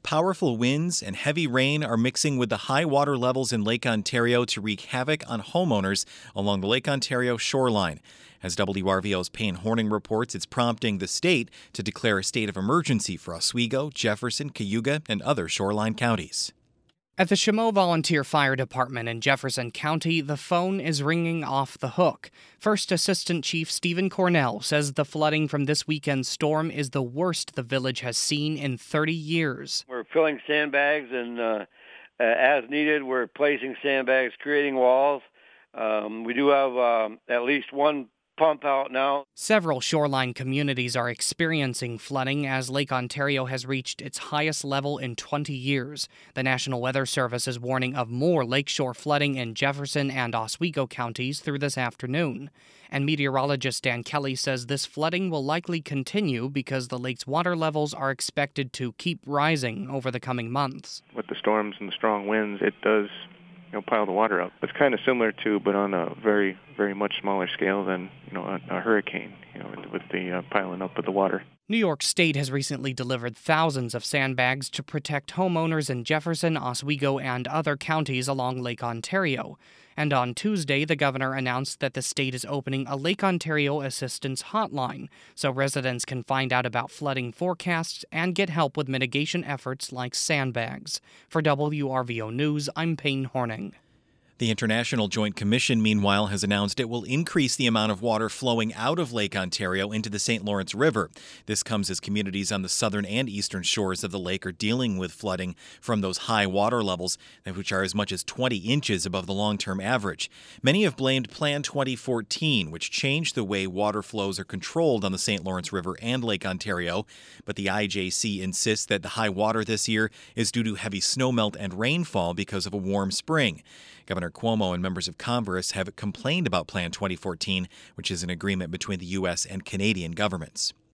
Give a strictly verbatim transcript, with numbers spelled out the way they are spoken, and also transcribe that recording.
Powerful winds and heavy rain are mixing with the high water levels in Lake Ontario to wreak havoc on homeowners along the Lake Ontario shoreline. As W R V O's Payne Horning reports, it's prompting the state to declare a state of emergency for Oswego, Jefferson, Cayuga, and other shoreline counties. At the Chameau Volunteer Fire Department in Jefferson County, the phone is ringing off the hook. First Assistant Chief Stephen Cornell says the flooding from this weekend's storm is the worst the village has seen in thirty years. We're filling sandbags, and uh, uh, as needed, we're placing sandbags, creating walls. Um, we do have um, at least one pump out now. Several shoreline communities are experiencing flooding as Lake Ontario has reached its highest level in twenty years. The National Weather Service is warning of more lakeshore flooding in Jefferson and Oswego counties through this afternoon. And meteorologist Dan Kelly says this flooding will likely continue because the lake's water levels are expected to keep rising over the coming months. With the storms and the strong winds, it does you know, pile the water up. It's kind of similar to, but on a very, very much smaller scale than, you know, a, a hurricane, you know, with the uh, piling up of the water. New York State has recently delivered thousands of sandbags to protect homeowners in Jefferson, Oswego, and other counties along Lake Ontario. And on Tuesday, the governor announced that the state is opening a Lake Ontario Assistance Hotline so residents can find out about flooding forecasts and get help with mitigation efforts like sandbags. For W R V O News, I'm Payne Horning. The International Joint Commission, meanwhile, has announced it will increase the amount of water flowing out of Lake Ontario into the Saint Lawrence River. This comes as communities on the southern and eastern shores of the lake are dealing with flooding from those high water levels, which are as much as twenty inches above the long-term average. Many have blamed Plan twenty fourteen, which changed the way water flows are controlled on the Saint Lawrence River and Lake Ontario. But the I J C insists that the high water this year is due to heavy snowmelt and rainfall because of a warm spring. Governor Cuomo and members of Congress have complained about Plan twenty fourteen, which is an agreement between the U S and Canadian governments.